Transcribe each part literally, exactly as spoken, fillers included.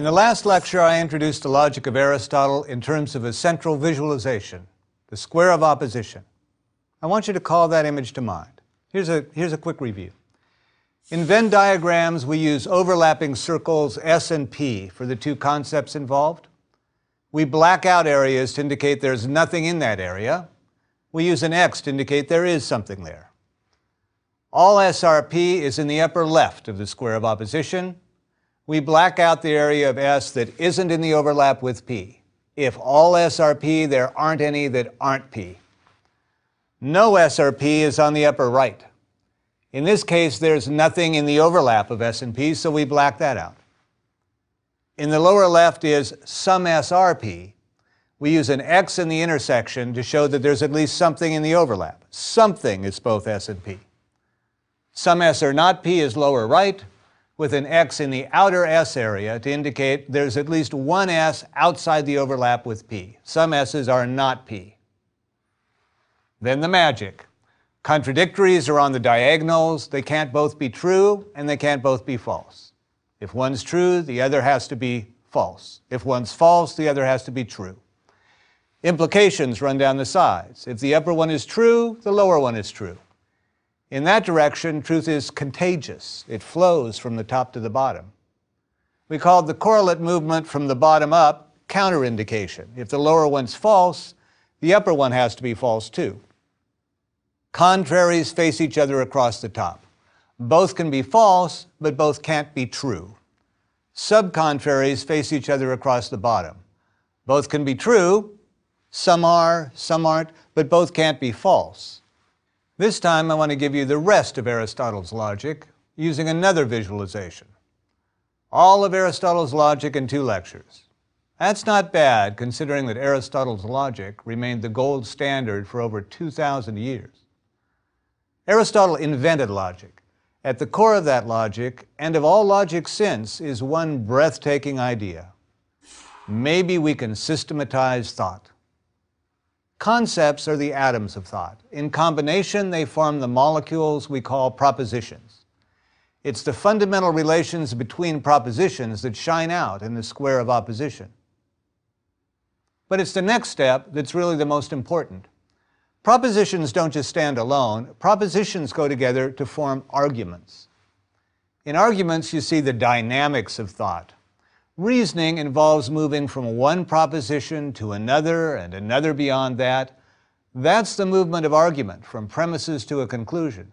In the last lecture, I introduced the logic of Aristotle in terms of a central visualization, the square of opposition. I want you to call that image to mind. Here's a, here's a quick review. In Venn diagrams, we use overlapping circles S and P for the two concepts involved. We black out areas to indicate there's nothing in that area. We use an X to indicate there is something there. All S R P is in the upper left of the square of opposition. We black out the area of S that isn't in the overlap with P. If all S are P, there aren't any that aren't P. No S R P is on the upper right. In this case, there's nothing in the overlap of S and P, so we black that out. In the lower left is some S R P. We use an X in the intersection to show that there's at least something in the overlap. Something is both S and P. Some S are not P is lower right, with an X in the outer S area to indicate there's at least one S outside the overlap with P. Some S's are not P. Then the magic. Contradictories are on the diagonals. They can't both be true, and they can't both be false. If one's true, the other has to be false. If one's false, the other has to be true. Implications run down the sides. If the upper one is true, the lower one is true. In that direction, truth is contagious. It flows from the top to the bottom. We call the correlate movement from the bottom up counterindication. If the lower one's false, the upper one has to be false too. Contraries face each other across the top. Both can be false, but both can't be true. Subcontraries face each other across the bottom. Both can be true, some are, some aren't, but both can't be false. This time I want to give you the rest of Aristotle's logic using another visualization. All of Aristotle's logic in two lectures. That's not bad, considering that Aristotle's logic remained the gold standard for over two thousand years. Aristotle invented logic. At the core of that logic, and of all logic since, is one breathtaking idea. Maybe we can systematize thought. Concepts are the atoms of thought. In combination, they form the molecules we call propositions. It's the fundamental relations between propositions that shine out in the square of opposition. But it's the next step that's really the most important. Propositions don't just stand alone. Propositions go together to form arguments. In arguments, you see the dynamics of thought. Reasoning involves moving from one proposition to another and another beyond that. That's the movement of argument, from premises to a conclusion.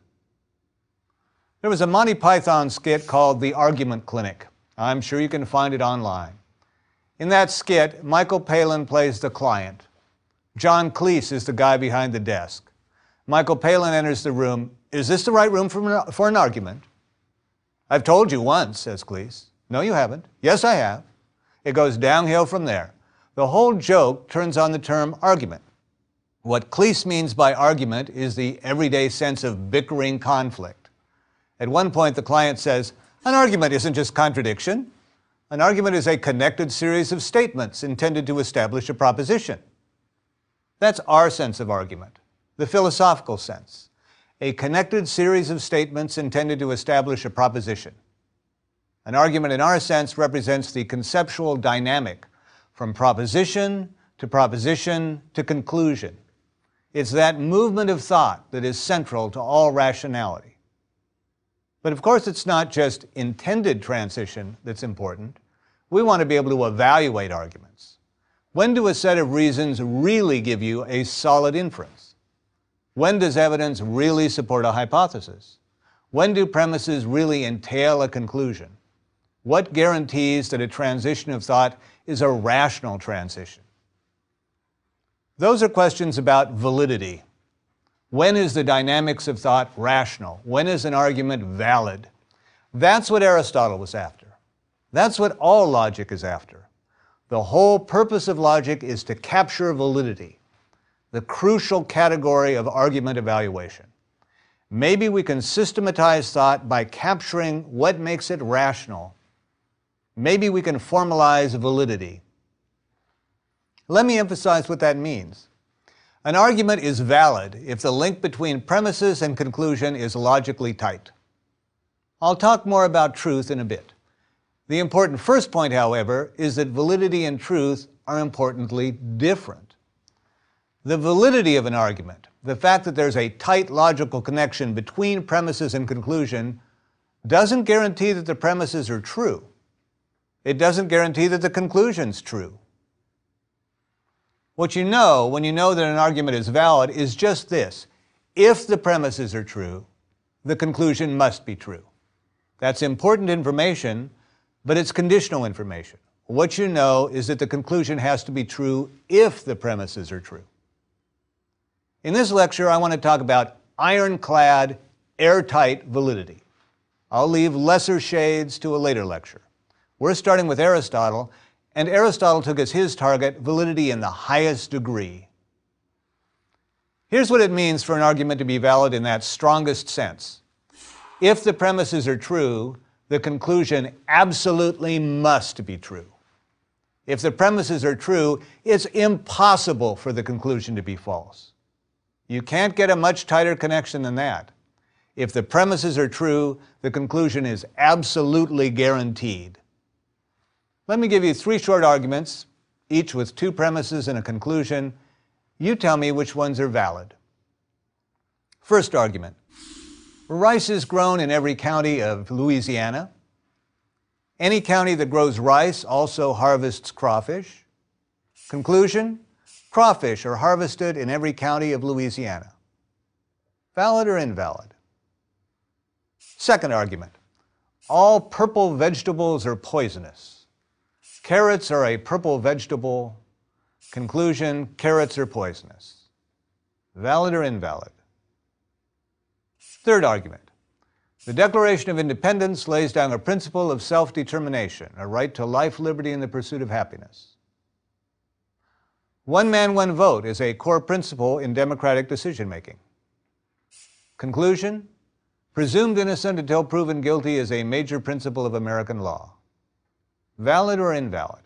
There was a Monty Python skit called The Argument Clinic. I'm sure you can find it online. In that skit, Michael Palin plays the client. John Cleese is the guy behind the desk. Michael Palin enters the room. "Is this the right room for an, for an argument?" "I've told you once," says Cleese. "No, you haven't." "Yes, I have." It goes downhill from there. The whole joke turns on the term argument. What Cleese means by argument is the everyday sense of bickering conflict. At one point, the client says, "An argument isn't just contradiction. An argument is a connected series of statements intended to establish a proposition." That's our sense of argument, the philosophical sense. A connected series of statements intended to establish a proposition. An argument in our sense represents the conceptual dynamic from proposition to proposition to conclusion. It's that movement of thought that is central to all rationality. But of course, it's not just intended transition that's important. We want to be able to evaluate arguments. When do a set of reasons really give you a solid inference? When does evidence really support a hypothesis? When do premises really entail a conclusion? What guarantees that a transition of thought is a rational transition? Those are questions about validity. When is the dynamics of thought rational? When is an argument valid? That's what Aristotle was after. That's what all logic is after. The whole purpose of logic is to capture validity, the crucial category of argument evaluation. Maybe we can systematize thought by capturing what makes it rational. Maybe we can formalize validity. Let me emphasize what that means. An argument is valid if the link between premises and conclusion is logically tight. I'll talk more about truth in a bit. The important first point, however, is that validity and truth are importantly different. The validity of an argument, the fact that there's a tight logical connection between premises and conclusion, doesn't guarantee that the premises are true. It doesn't guarantee that the conclusion's true. What you know when you know that an argument is valid is just this: if the premises are true, the conclusion must be true. That's important information, but it's conditional information. What you know is that the conclusion has to be true if the premises are true. In this lecture, I want to talk about ironclad, airtight validity. I'll leave lesser shades to a later lecture. We're starting with Aristotle, and Aristotle took as his target validity in the highest degree. Here's what it means for an argument to be valid in that strongest sense. If the premises are true, the conclusion absolutely must be true. If the premises are true, it's impossible for the conclusion to be false. You can't get a much tighter connection than that. If the premises are true, the conclusion is absolutely guaranteed. Let me give you three short arguments, each with two premises and a conclusion. You tell me which ones are valid. First argument. Rice is grown in every county of Louisiana. Any county that grows rice also harvests crawfish. Conclusion. Crawfish are harvested in every county of Louisiana. Valid or invalid? Second argument. All purple vegetables are poisonous. Carrots are a purple vegetable. Conclusion, carrots are poisonous. Valid or invalid? Third argument. The Declaration of Independence lays down a principle of self-determination, a right to life, liberty, and the pursuit of happiness. One man, one vote is a core principle in democratic decision-making. Conclusion, presumed innocent until proven guilty is a major principle of American law. Valid or invalid?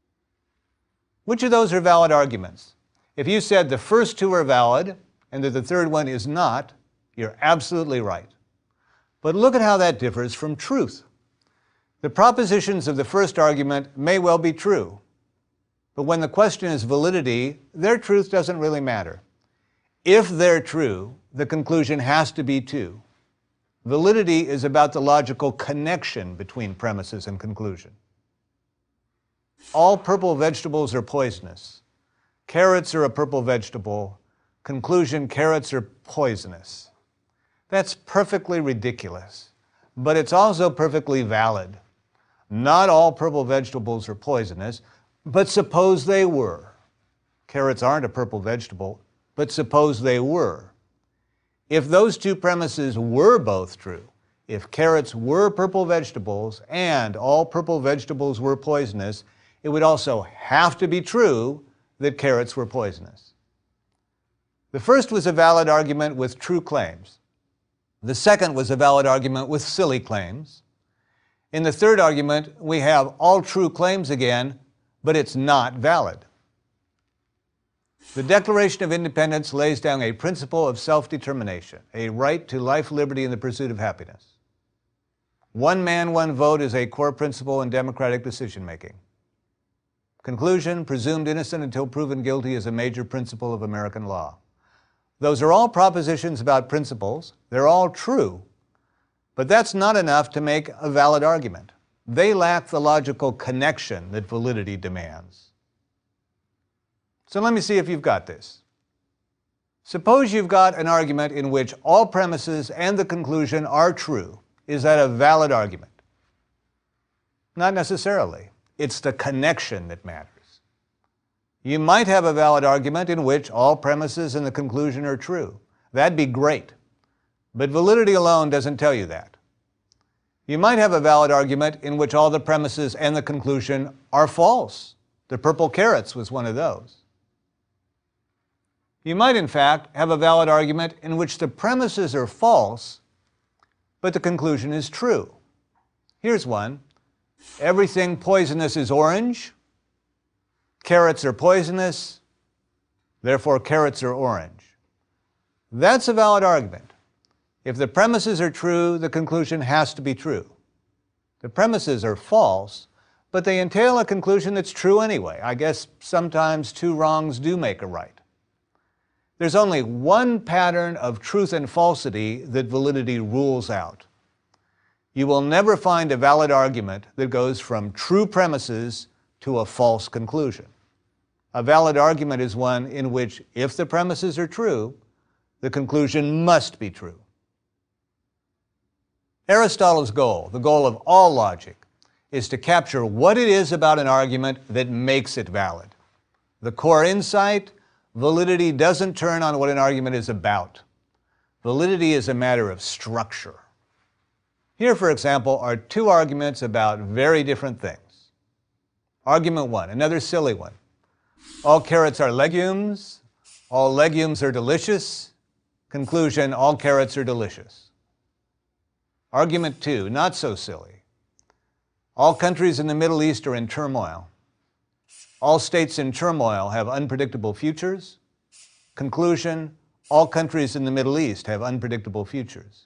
Which of those are valid arguments? If you said the first two are valid and that the third one is not, you're absolutely right. But look at how that differs from truth. The propositions of the first argument may well be true, but when the question is validity, their truth doesn't really matter. If they're true, the conclusion has to be too. Validity is about the logical connection between premises and conclusion. All purple vegetables are poisonous. Carrots are a purple vegetable. Conclusion, carrots are poisonous. That's perfectly ridiculous, but it's also perfectly valid. Not all purple vegetables are poisonous, but suppose they were. Carrots aren't a purple vegetable, but suppose they were. If those two premises were both true, if carrots were purple vegetables and all purple vegetables were poisonous, it would also have to be true that carrots were poisonous. The first was a valid argument with true claims. The second was a valid argument with silly claims. In the third argument, we have all true claims again, but it's not valid. The Declaration of Independence lays down a principle of self-determination, a right to life, liberty, and the pursuit of happiness. One man, one vote is a core principle in democratic decision-making. Conclusion, presumed innocent until proven guilty is a major principle of American law. Those are all propositions about principles. They're all true. But that's not enough to make a valid argument. They lack the logical connection that validity demands. So let me see if you've got this. Suppose you've got an argument in which all premises and the conclusion are true. Is that a valid argument? Not necessarily. It's the connection that matters. You might have a valid argument in which all premises and the conclusion are true. That'd be great. But validity alone doesn't tell you that. You might have a valid argument in which all the premises and the conclusion are false. The purple carrots was one of those. You might, in fact, have a valid argument in which the premises are false, but the conclusion is true. Here's one. Everything poisonous is orange. Carrots are poisonous, therefore carrots are orange. That's a valid argument. If the premises are true, the conclusion has to be true. The premises are false, but they entail a conclusion that's true anyway. I guess sometimes two wrongs do make a right. There's only one pattern of truth and falsity that validity rules out. You will never find a valid argument that goes from true premises to a false conclusion. A valid argument is one in which, if the premises are true, the conclusion must be true. Aristotle's goal, the goal of all logic, is to capture what it is about an argument that makes it valid. The core insight, validity doesn't turn on what an argument is about. Validity is a matter of structure. Here, for example, are two arguments about very different things. Argument one, another silly one. All carrots are legumes. All legumes are delicious. Conclusion, all carrots are delicious. Argument two, not so silly. All countries in the Middle East are in turmoil. All states in turmoil have unpredictable futures. Conclusion, all countries in the Middle East have unpredictable futures.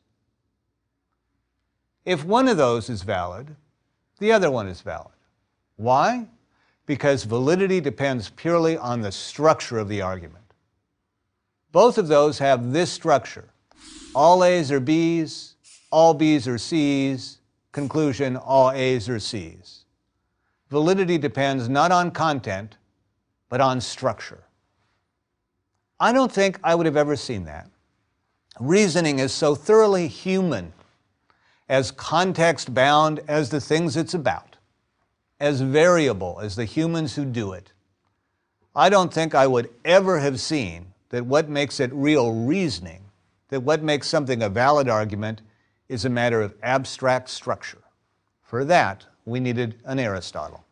If one of those is valid, the other one is valid. Why? Because validity depends purely on the structure of the argument. Both of those have this structure. All A's are B's, all B's are C's, conclusion, all A's are C's. Validity depends not on content, but on structure. I don't think I would have ever seen that. Reasoning is so thoroughly human, as context-bound as the things it's about, as variable as the humans who do it. I don't think I would ever have seen that what makes it real reasoning, that what makes something a valid argument, is a matter of abstract structure. For that, we needed an Aristotle.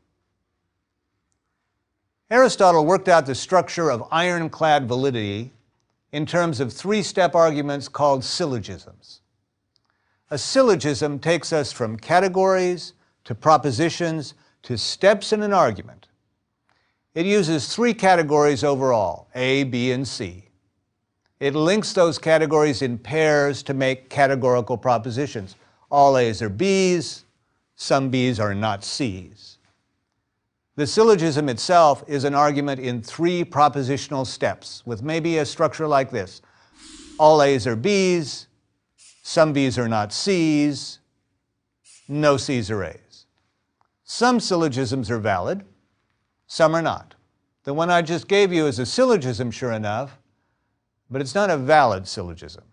Aristotle worked out the structure of ironclad validity in terms of three-step arguments called syllogisms. A syllogism takes us from categories to propositions to steps in an argument. It uses three categories overall, A, B, and C. It links those categories in pairs to make categorical propositions. All A's are B's, some B's are not C's. The syllogism itself is an argument in three propositional steps, with maybe a structure like this. All A's are B's, some B's are not C's, no C's are A's. Some syllogisms are valid, some are not. The one I just gave you is a syllogism, sure enough, but it's not a valid syllogism.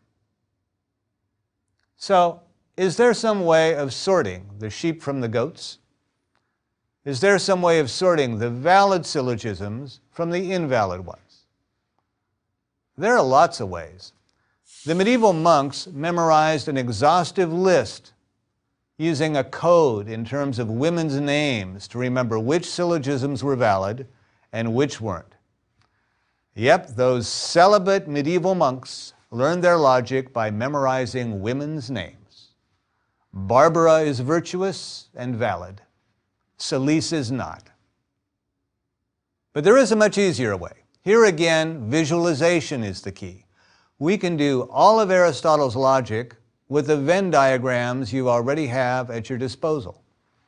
So, is there some way of sorting the sheep from the goats? Is there some way of sorting the valid syllogisms from the invalid ones? There are lots of ways. The medieval monks memorized an exhaustive list using a code in terms of women's names to remember which syllogisms were valid and which weren't. Yep, those celibate medieval monks learned their logic by memorizing women's names. Barbara is virtuous and valid. Celise is not. But there is a much easier way. Here again, visualization is the key. We can do all of Aristotle's logic with the Venn diagrams you already have at your disposal.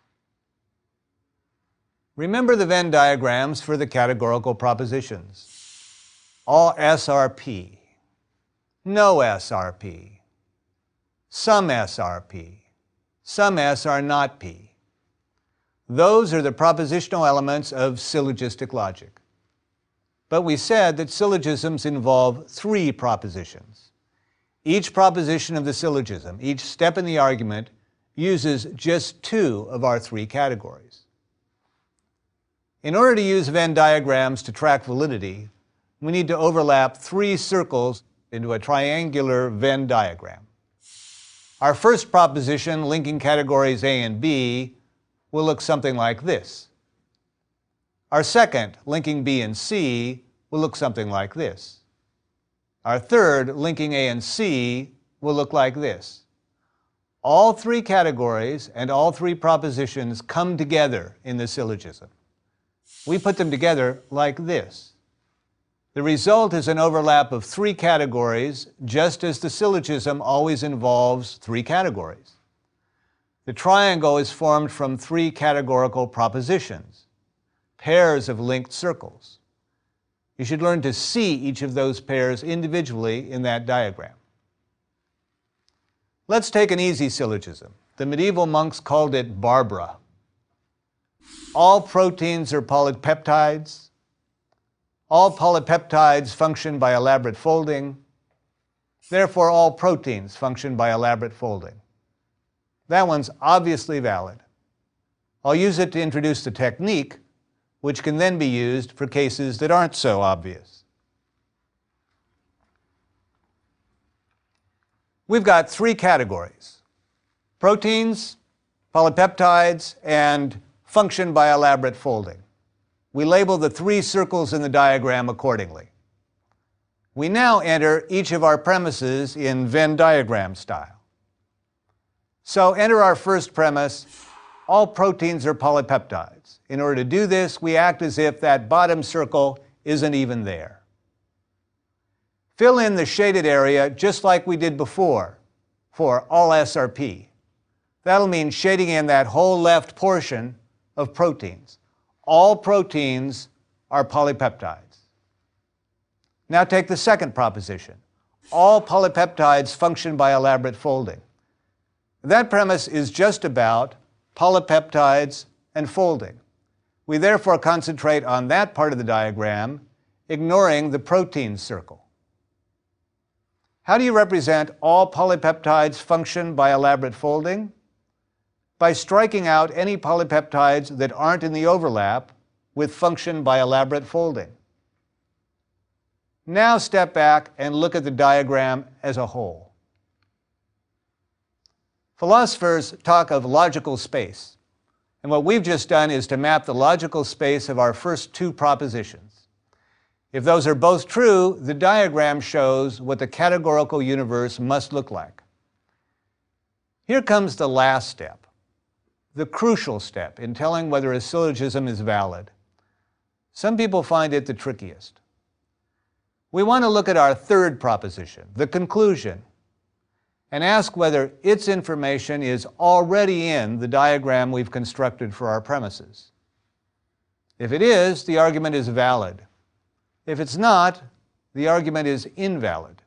Remember the Venn diagrams for the categorical propositions. All S are P, no S are P, some S are P, some S are not P. Those are the propositional elements of syllogistic logic. But we said that syllogisms involve three propositions. Each proposition of the syllogism, each step in the argument, uses just two of our three categories. In order to use Venn diagrams to track validity, we need to overlap three circles into a triangular Venn diagram. Our first proposition, linking categories A and B, will look something like this. Our second, linking B and C, will look something like this. Our third, linking A and C, will look like this. All three categories and all three propositions come together in the syllogism. We put them together like this. The result is an overlap of three categories, just as the syllogism always involves three categories. The triangle is formed from three categorical propositions, pairs of linked circles. You should learn to see each of those pairs individually in that diagram. Let's take an easy syllogism. The medieval monks called it Barbara. All proteins are polypeptides. All polypeptides function by elaborate folding. Therefore, all proteins function by elaborate folding. That one's obviously valid. I'll use it to introduce the technique, which can then be used for cases that aren't so obvious. We've got three categories: proteins, polypeptides, and function by elaborate folding. We label the three circles in the diagram accordingly. We now enter each of our premises in Venn diagram style. So enter our first premise: all proteins are polypeptides. In order to do this, we act as if that bottom circle isn't even there. Fill in the shaded area just like we did before for all S R P. That'll mean shading in that whole left portion of proteins. All proteins are polypeptides. Now take the second proposition. All polypeptides function by elaborate folding. That premise is just about polypeptides and folding. We therefore concentrate on that part of the diagram, ignoring the protein circle. How do you represent all polypeptides function by elaborate folding? By striking out any polypeptides that aren't in the overlap with function by elaborate folding. Now step back and look at the diagram as a whole. Philosophers talk of logical space, and what we've just done is to map the logical space of our first two propositions. If those are both true, the diagram shows what the categorical universe must look like. Here comes the last step, the crucial step in telling whether a syllogism is valid. Some people find it the trickiest. We want to look at our third proposition, the conclusion, and ask whether its information is already in the diagram we've constructed for our premises. If it is, the argument is valid. If it's not, the argument is invalid.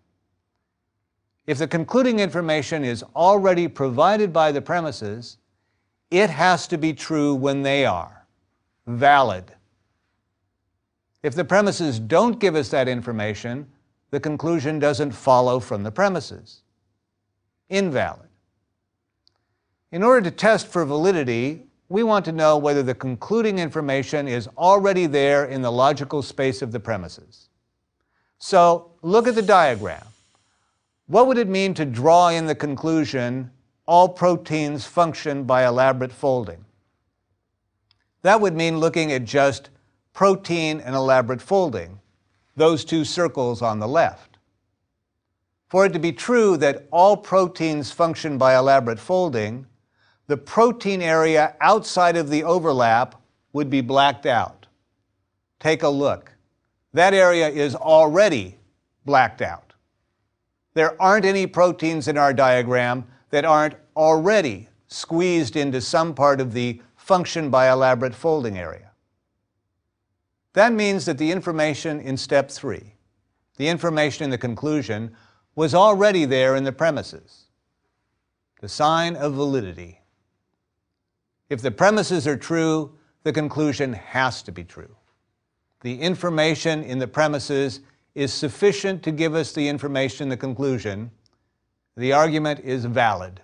If the concluding information is already provided by the premises, it has to be true when they are valid. If the premises don't give us that information, the conclusion doesn't follow from the premises. Invalid. In order to test for validity, we want to know whether the concluding information is already there in the logical space of the premises. So, look at the diagram. What would it mean to draw in the conclusion, all proteins function by elaborate folding? That would mean looking at just protein and elaborate folding, those two circles on the left. For it to be true that all proteins function by elaborate folding, the protein area outside of the overlap would be blacked out. Take a look. That area is already blacked out. There aren't any proteins in our diagram that aren't already squeezed into some part of the function by elaborate folding area. That means that the information in step three, the information in the conclusion, was already there in the premises. The sign of validity. If the premises are true, the conclusion has to be true. The information in the premises is sufficient to give us the information in the conclusion. The argument is valid.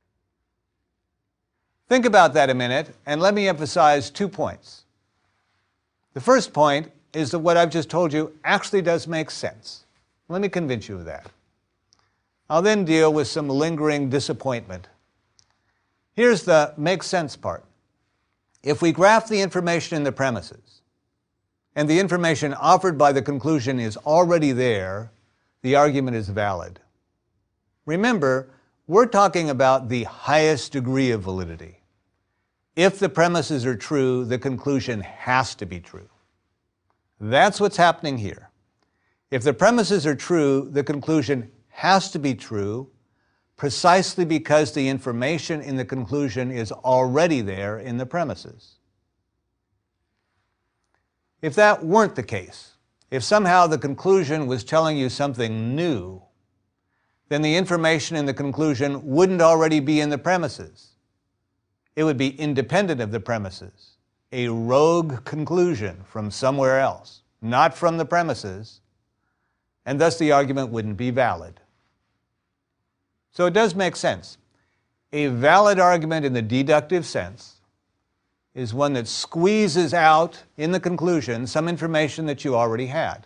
Think about that a minute, and let me emphasize two points. The first point is that what I've just told you actually does make sense. Let me convince you of that. I'll then deal with some lingering disappointment. Here's the make sense part. If we graph the information in the premises, and the information offered by the conclusion is already there, the argument is valid. Remember, we're talking about the highest degree of validity. If the premises are true, the conclusion has to be true. That's what's happening here. If the premises are true, the conclusion has to be true, precisely because the information in the conclusion is already there in the premises. If that weren't the case, if somehow the conclusion was telling you something new, then the information in the conclusion wouldn't already be in the premises. It would be independent of the premises, a rogue conclusion from somewhere else, not from the premises, and thus the argument wouldn't be valid. So it does make sense. A valid argument in the deductive sense is one that squeezes out in the conclusion some information that you already had.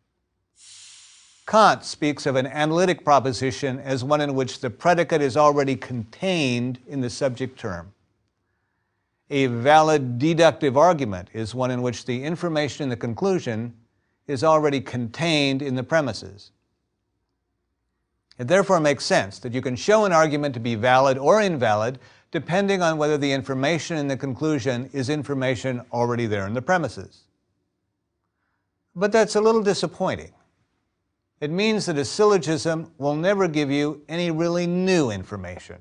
Kant speaks of an analytic proposition as one in which the predicate is already contained in the subject term. A valid deductive argument is one in which the information in the conclusion is already contained in the premises. It therefore makes sense that you can show an argument to be valid or invalid depending on whether the information in the conclusion is information already there in the premises. But that's a little disappointing. It means that a syllogism will never give you any really new information.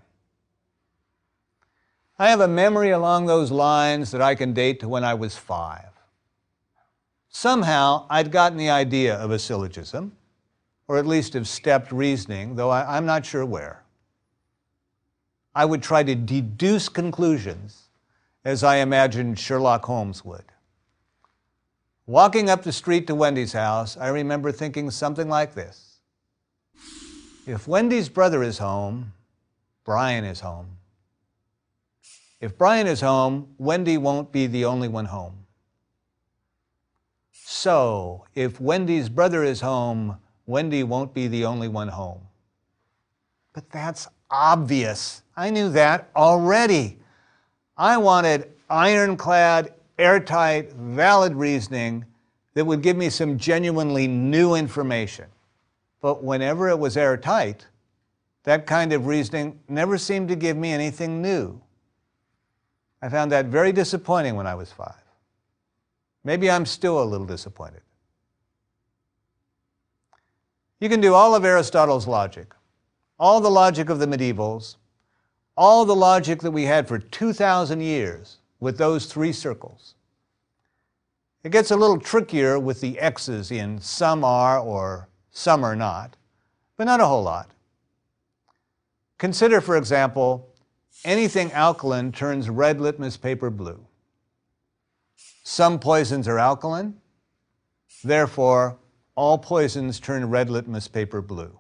I have a memory along those lines that I can date to when I was five. Somehow I'd gotten the idea of a syllogism, or at least of stepped reasoning, though I, I'm not sure where. I would try to deduce conclusions as I imagined Sherlock Holmes would. Walking up the street to Wendy's house, I remember thinking something like this. If Wendy's brother is home, Brian is home. If Brian is home, Wendy won't be the only one home. So, if Wendy's brother is home, Wendy won't be the only one home. But that's obvious. I knew that already. I wanted ironclad, airtight, valid reasoning that would give me some genuinely new information. But whenever it was airtight, that kind of reasoning never seemed to give me anything new. I found that very disappointing when I was five. Maybe I'm still a little disappointed. You can do all of Aristotle's logic, all the logic of the medievals, all the logic that we had for two thousand years with those three circles. It gets a little trickier with the X's in some are or some are not, but not a whole lot. Consider, for example, anything alkaline turns red litmus paper blue. Some poisons are alkaline, therefore all poisons turn red litmus paper blue.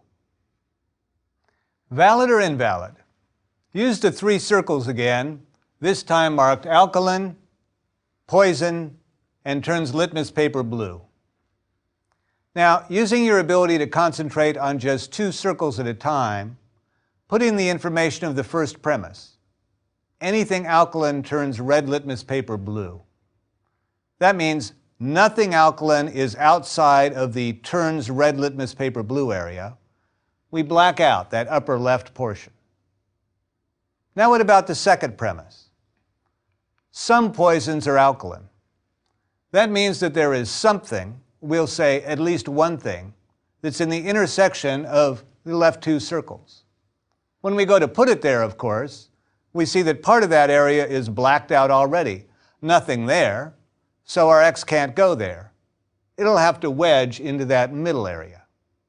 Valid or invalid? Use the three circles again, this time marked alkaline, poison, and turns litmus paper blue. Now, using your ability to concentrate on just two circles at a time, put in the information of the first premise. Anything alkaline turns red litmus paper blue. That means nothing alkaline is outside of the turns red litmus paper blue area. We black out that upper left portion. Now what about the second premise? Some poisons are alkaline. That means that there is something, we'll say at least one thing, that's in the intersection of the left two circles. When we go to put it there, of course, we see that part of that area is blacked out already. Nothing there, so our X can't go there. It'll have to wedge into that middle area.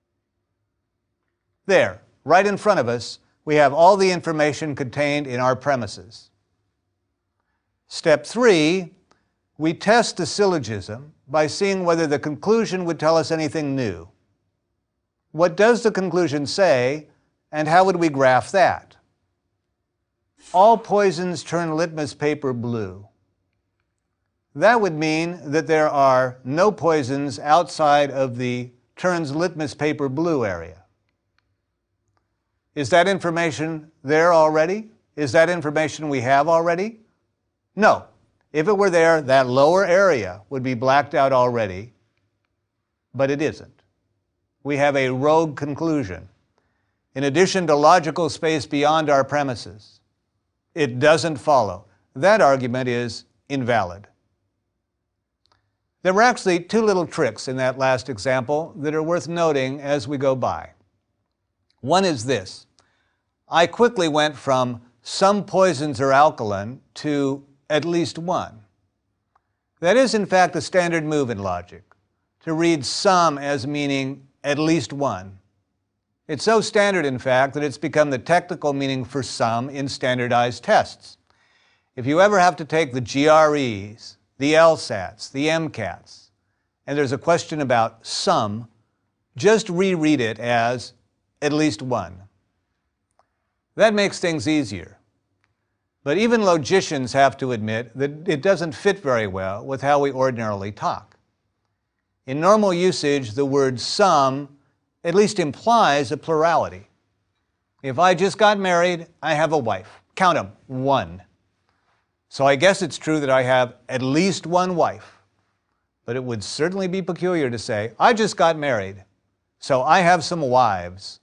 There, right in front of us, we have all the information contained in our premises. Step three, we test the syllogism by seeing whether the conclusion would tell us anything new. What does the conclusion say, and how would we graph that? All poisons turn litmus paper blue. That would mean that there are no poisons outside of the turns litmus paper blue area. Is that information there already? Is that information we have already? No. If it were there, that lower area would be blacked out already, but it isn't. We have a rogue conclusion. In addition to logical space beyond our premises, it doesn't follow. That argument is invalid. There were actually two little tricks in that last example that are worth noting as we go by. One is this. I quickly went from some poisons are alkaline to at least one. That is, in fact, a standard move in logic, to read some as meaning at least one. It's so standard, in fact, that it's become the technical meaning for some in standardized tests. If you ever have to take the G R Es, the LSATs, the MCATs, and there's a question about some, just reread it as at least one. That makes things easier. But even logicians have to admit that it doesn't fit very well with how we ordinarily talk. In normal usage, the word some at least implies a plurality. If I just got married, I have a wife. Count them, one. So I guess it's true that I have at least one wife. But it would certainly be peculiar to say, I just got married, so I have some wives.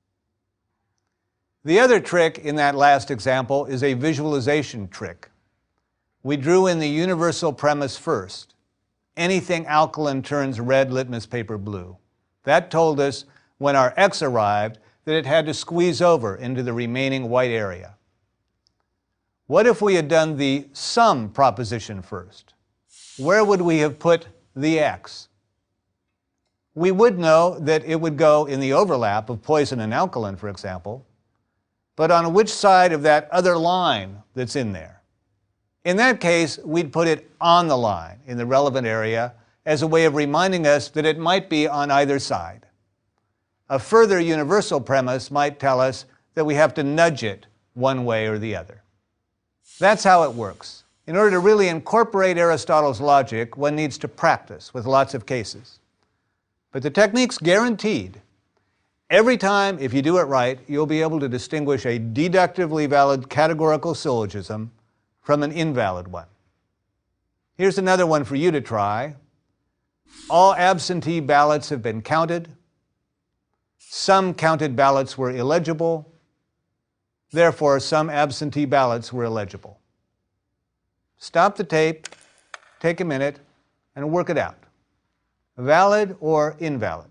The other trick in that last example is a visualization trick. We drew in the universal premise first. Anything alkaline turns red litmus paper blue. That told us when our X arrived that it had to squeeze over into the remaining white area. What if we had done the some proposition first? Where would we have put the X? We would know that it would go in the overlap of poison and alkaline, for example, but on which side of that other line that's in there? In that case, we'd put it on the line in the relevant area as a way of reminding us that it might be on either side. A further universal premise might tell us that we have to nudge it one way or the other. That's how it works. In order to really incorporate Aristotle's logic, one needs to practice with lots of cases. But the technique's guaranteed. Every time, if you do it right, you'll be able to distinguish a deductively valid categorical syllogism from an invalid one. Here's another one for you to try. All absentee ballots have been counted. Some counted ballots were illegible. Therefore, some absentee ballots were illegible. Stop the tape, take a minute, and work it out. Valid or invalid?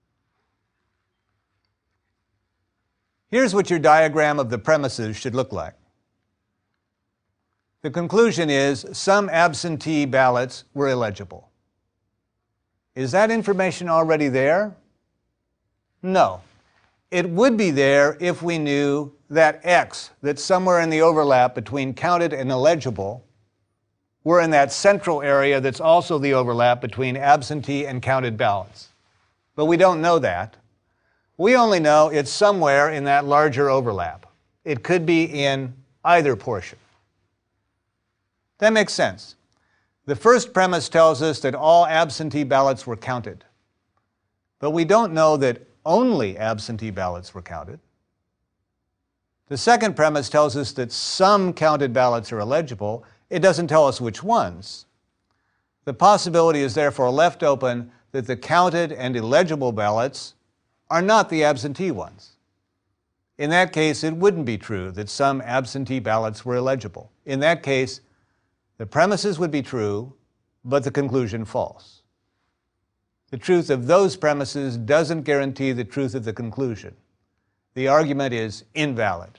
Here's what your diagram of the premises should look like. The conclusion is some absentee ballots were illegible. Is that information already there? No. It would be there if we knew that X, that's somewhere in the overlap between counted and illegible, were in that central area that's also the overlap between absentee and counted ballots. But we don't know that. We only know it's somewhere in that larger overlap. It could be in either portion. That makes sense. The first premise tells us that all absentee ballots were counted. But we don't know that only absentee ballots were counted. The second premise tells us that some counted ballots are illegible. It doesn't tell us which ones. The possibility is therefore left open that the counted and illegible ballots are not the absentee ones. In that case, it wouldn't be true that some absentee ballots were illegible. In that case, the premises would be true, but the conclusion false. The truth of those premises doesn't guarantee the truth of the conclusion. The argument is invalid.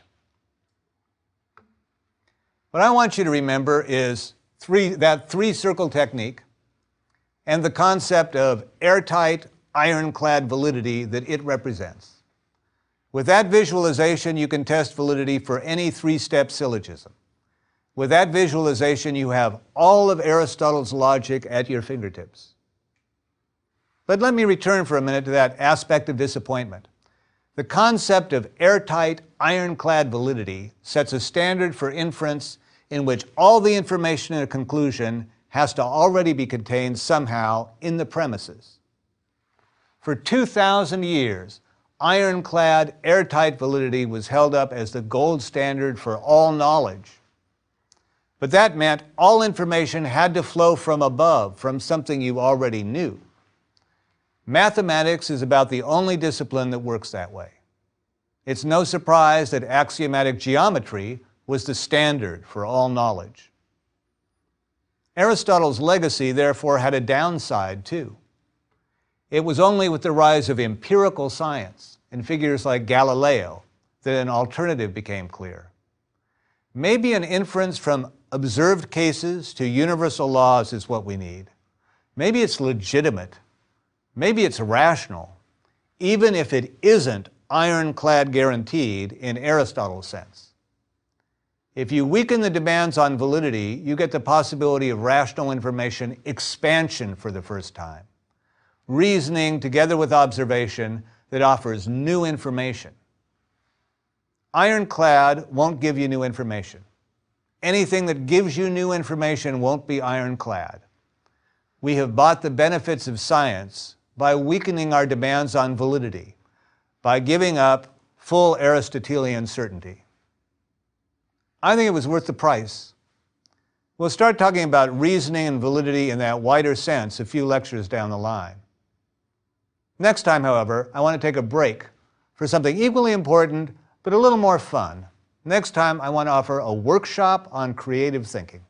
What I want you to remember is three, that three-circle technique and the concept of airtight, ironclad validity that it represents. With that visualization, you can test validity for any three-step syllogism. With that visualization, you have all of Aristotle's logic at your fingertips. But let me return for a minute to that aspect of disappointment. The concept of airtight, ironclad validity sets a standard for inference in which all the information in a conclusion has to already be contained somehow in the premises. For two thousand years, ironclad, airtight validity was held up as the gold standard for all knowledge. But that meant all information had to flow from above, from something you already knew. Mathematics is about the only discipline that works that way. It's no surprise that axiomatic geometry was the standard for all knowledge. Aristotle's legacy, therefore, had a downside, too. It was only with the rise of empirical science and figures like Galileo that an alternative became clear. Maybe an inference from observed cases to universal laws is what we need. Maybe it's legitimate. Maybe it's rational, even if it isn't ironclad guaranteed in Aristotle's sense. If you weaken the demands on validity, you get the possibility of rational information expansion for the first time. Reasoning together with observation that offers new information. Ironclad won't give you new information. Anything that gives you new information won't be ironclad. We have bought the benefits of science by weakening our demands on validity, by giving up full Aristotelian certainty. I think it was worth the price. We'll start talking about reasoning and validity in that wider sense a few lectures down the line. Next time, however, I want to take a break for something equally important, but a little more fun. Next time, I want to offer a workshop on creative thinking.